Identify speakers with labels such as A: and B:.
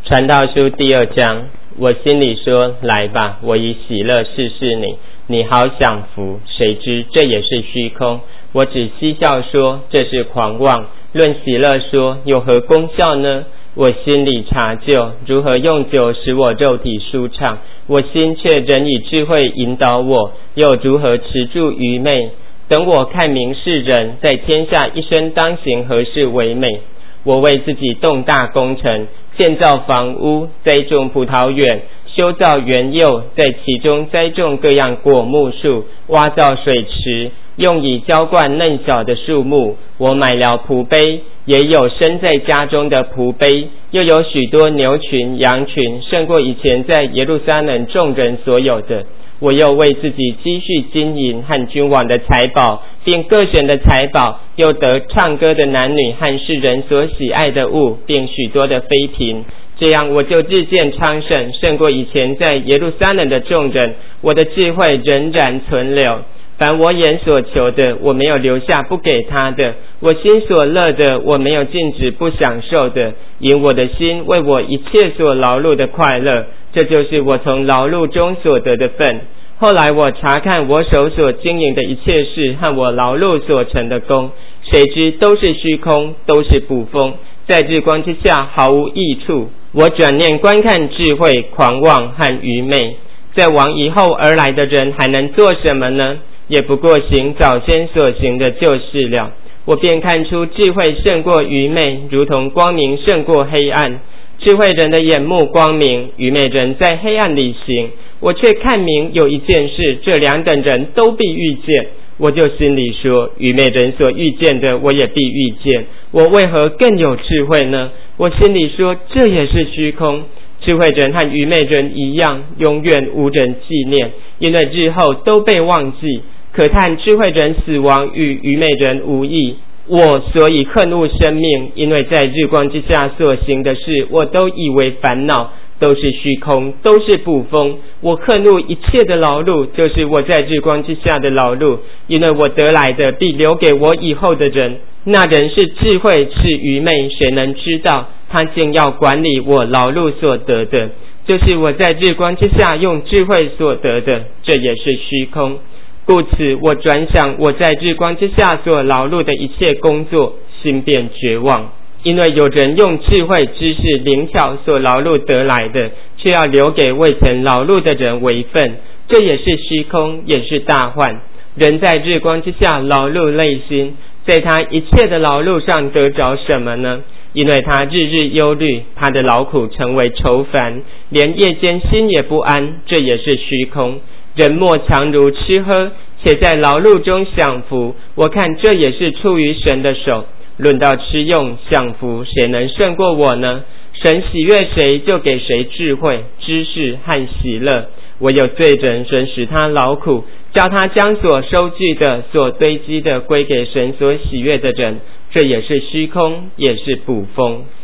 A: 传道书第2章，我心里说，来吧，我以喜乐试试你，你好享福。谁知这也是虚空。我只嬉笑说，这是狂妄。论喜乐说，有何功效呢？我心里查究，如何用酒使我肉体舒畅，我心却仍以智慧引导我，又如何持住愚昧？等我看明世人在天下一生当行何事为美。我为自己动大工程，建造房屋，栽种葡萄园，修造园囿，在其中栽种各样果木树，挖造水池，用以浇灌嫩小的树木。我买了仆杯，也有生在家中的仆杯，又有许多牛群羊群，胜过以前在耶路撒冷众人所有的。我又为自己积蓄金银和君王的财宝，并各选的财宝，又得唱歌的男女和世人所喜爱的物，并许多的妃嫔。这样我就日渐昌盛，胜过以前在耶路撒冷的众人。我的智慧仍然存留，凡我眼所求的，我没有留下不给他的；我心所乐的，我没有禁止不享受的。因我的心为我一切所劳碌的快乐，这就是我从劳碌中所得的份。后来我查看我手所经营的一切事和我劳碌所成的功，谁知都是虚空，都是捕风，在日光之下毫无益处。我转念观看智慧、狂妄和愚昧，在往以后而来的人还能做什么呢？也不过行早先所行的就是了。我便看出智慧胜过愚昧，如同光明胜过黑暗。智慧人的眼目光明，愚昧人在黑暗里行。我却看明有一件事，这两等人都必遇见。我就心里说，愚昧人所遇见的，我也必遇见。我为何更有智慧呢？我心里说，这也是虚空。智慧人和愚昧人一样，永远无人纪念，因为日后都被忘记。可叹智慧人死亡与愚昧人无异。我所以恨恶生命，因为在日光之下所行的事，我都以为烦恼，都是虚空，都是捕风。我恨恶一切的劳碌，就是我在日光之下的劳碌，因为我得来的必留给我以后的人。那人是智慧是愚昧，谁能知道？他竟要管理我劳碌所得的，就是我在日光之下用智慧所得的，这也是虚空。故此我转想我在日光之下所劳碌的一切工作，心便绝望。因为有人用智慧知识灵巧所劳碌得来的，却要留给未曾劳碌的人为分，这也是虚空，也是大患。人在日光之下劳碌累心，在他一切的劳碌上得着什么呢？因为他日日忧虑，他的劳苦成为愁烦，连夜间心也不安，这也是虚空。人莫强如吃喝，且在劳碌中享福，我看这也是出于神的手。论到吃用享福，谁能胜过我呢？神喜悦谁，就给谁智慧、知识和喜乐。唯有罪人，神使他劳苦，叫他将所收据的、所堆积的归给神所喜悦的人，这也是虚空，也是捕风。